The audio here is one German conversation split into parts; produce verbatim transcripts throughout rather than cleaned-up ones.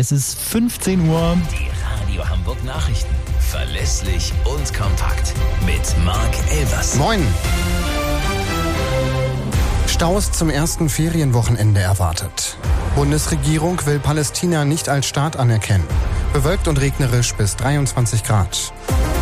Es ist fünfzehn Uhr. Die Radio Hamburg Nachrichten. Verlässlich und kompakt. Mit Marc Elvers. Moin. Staus zum ersten Ferienwochenende erwartet. Bundesregierung will Palästina nicht als Staat anerkennen. Bewölkt und regnerisch bis dreiundzwanzig Grad.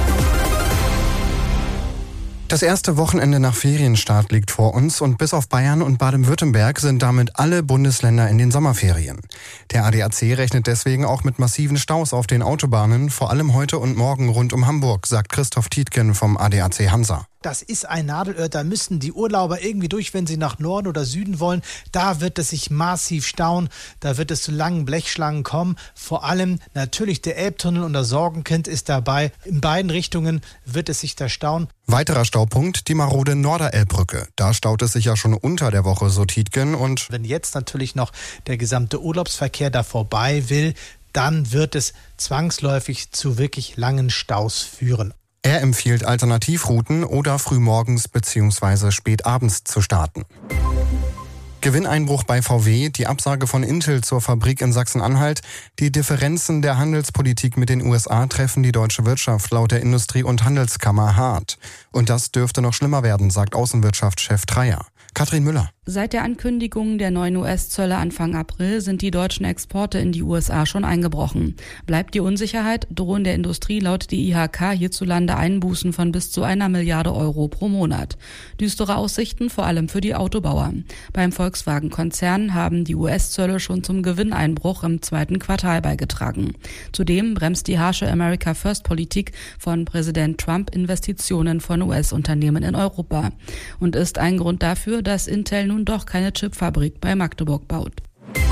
Das erste Wochenende nach Ferienstart liegt vor uns und bis auf Bayern und Baden-Württemberg sind damit alle Bundesländer in den Sommerferien. Der A D A C rechnet deswegen auch mit massiven Staus auf den Autobahnen, vor allem heute und morgen rund um Hamburg, sagt Christoph Tietgen vom A D A C Hansa. Das ist ein Nadelöhr, da müssen die Urlauber irgendwie durch, wenn sie nach Norden oder Süden wollen. Da wird es sich massiv stauen, da wird es zu langen Blechschlangen kommen. Vor allem natürlich der Elbtunnel und das Sorgenkind ist dabei. In beiden Richtungen wird es sich da stauen. Weiterer Staupunkt, die marode Norderelbbrücke. Da staut es sich ja schon unter der Woche, so Tietgen. Und wenn jetzt natürlich noch der gesamte Urlaubsverkehr da vorbei will, dann wird es zwangsläufig zu wirklich langen Staus führen. Er empfiehlt Alternativrouten oder frühmorgens bzw. spätabends zu starten. Gewinneinbruch bei V W, die Absage von Intel zur Fabrik in Sachsen-Anhalt. Die Differenzen der Handelspolitik mit den U S A treffen die deutsche Wirtschaft laut der Industrie- und Handelskammer hart. Und das dürfte noch schlimmer werden, sagt Außenwirtschaftschef Dreyer. Katrin Müller. Seit der Ankündigung der neuen U S-Zölle Anfang April sind die deutschen Exporte in die U S A schon eingebrochen. Bleibt die Unsicherheit, drohen der Industrie laut die I H K hierzulande Einbußen von bis zu einer Milliarde Euro pro Monat. Düstere Aussichten vor allem für die Autobauer. Beim Volkswagen-Konzern haben die U S-Zölle schon zum Gewinneinbruch im zweiten Quartal beigetragen. Zudem bremst die harsche America-First-Politik von Präsident Trump Investitionen von U S-Unternehmen in Europa und ist ein Grund dafür, dass Intel nun doch keine Chipfabrik bei Magdeburg baut.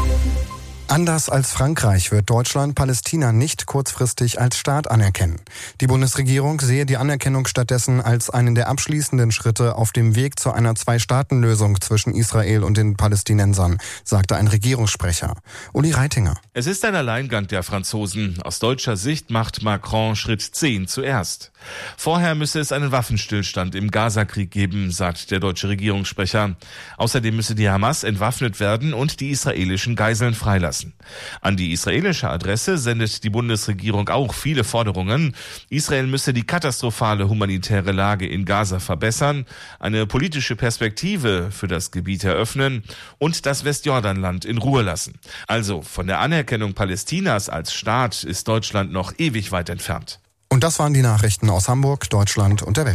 Anders als Frankreich wird Deutschland Palästina nicht kurzfristig als Staat anerkennen. Die Bundesregierung sehe die Anerkennung stattdessen als einen der abschließenden Schritte auf dem Weg zu einer Zwei-Staaten-Lösung zwischen Israel und den Palästinensern, sagte ein Regierungssprecher. Uli Reitinger. Es ist ein Alleingang der Franzosen. Aus deutscher Sicht macht Macron Schritt zehn zuerst. Vorher müsse es einen Waffenstillstand im Gazakrieg geben, sagt der deutsche Regierungssprecher. Außerdem müsse die Hamas entwaffnet werden und die israelischen Geiseln freilassen. An die israelische Adresse sendet die Bundesregierung auch viele Forderungen. Israel müsse die katastrophale humanitäre Lage in Gaza verbessern, eine politische Perspektive für das Gebiet eröffnen und das Westjordanland in Ruhe lassen. Also von der Anerkennung Palästinas als Staat ist Deutschland noch ewig weit entfernt. Und das waren die Nachrichten aus Hamburg, Deutschland und der Welt.